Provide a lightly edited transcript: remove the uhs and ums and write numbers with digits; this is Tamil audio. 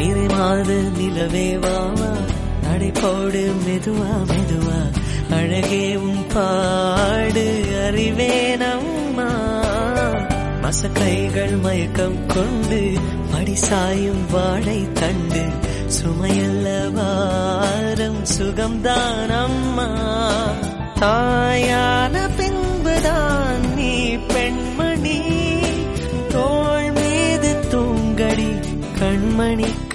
நிறைமாத நிலவே வாவா நடைபோடு மெதுவா மெதுவா அழகே உன் பாடு அறிவேனம்மா மசக்கைகள் மயக்கம் கொண்டு மடிசாயும் வாழை தண்டு சுமையல்ல வாரம் சுகம்தான் அம்மா தாயான பின்புதான் நீ பெண்மணி தோள் மீது தூங்கடி கண்மணி